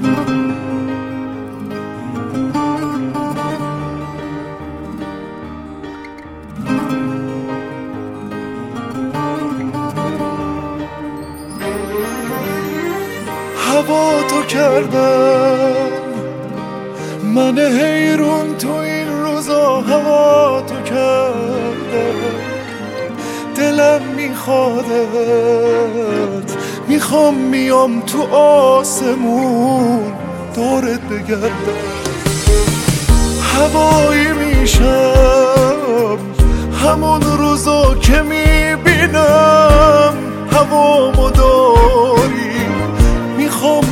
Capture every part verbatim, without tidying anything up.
هوا تو کردم من حیرون، تو این روزا هوا تو کردم. دلم میخوادت، میخوام میام تو آسمون دورت بگردم. هوایی میشم همون روزا که میبینم هوامو داری. میخوام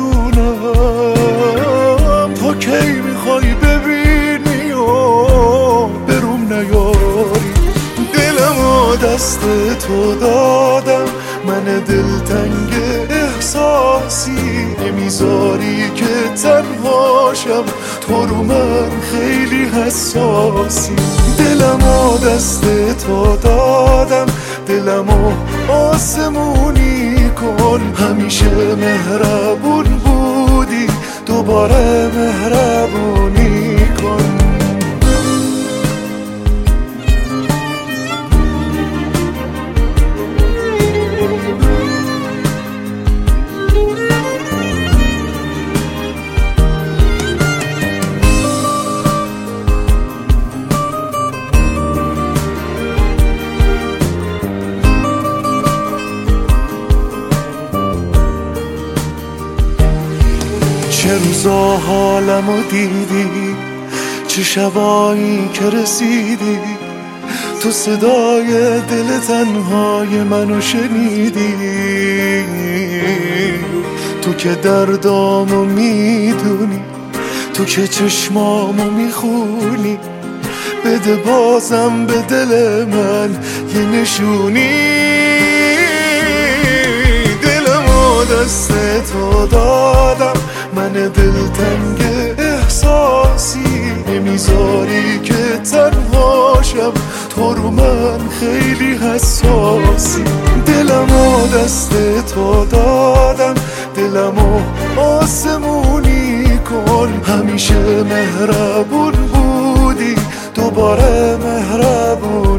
بدونم تا کی میخوای ببینی و بروم نیاری. دلمو دست تو دادم، من دلتنگ احساسی نمیذاری که تنهاشم، تو رو من خیلی حساسی. دلمو دست تو دادم، دلمو آسمونی کن. همیشه مهربون بودی، دوباره مهربونی کن. چه روزا حالمو دیدی، چه شبایی که رسیدی، تو صدای دل تنهای منو شنیدی. تو که دردامو میدونی، تو که چشمامو میخونی، بده بازم به دل من یه نشونی. دلمو دست تو دادم، من دلتنگ احساسی نمیذاری که تنهاشم، تو رو من خیلی حساسی. دلمو دست تو دادم، دلمو آسمونی کن. همیشه مهربون بودی، دوباره مهربون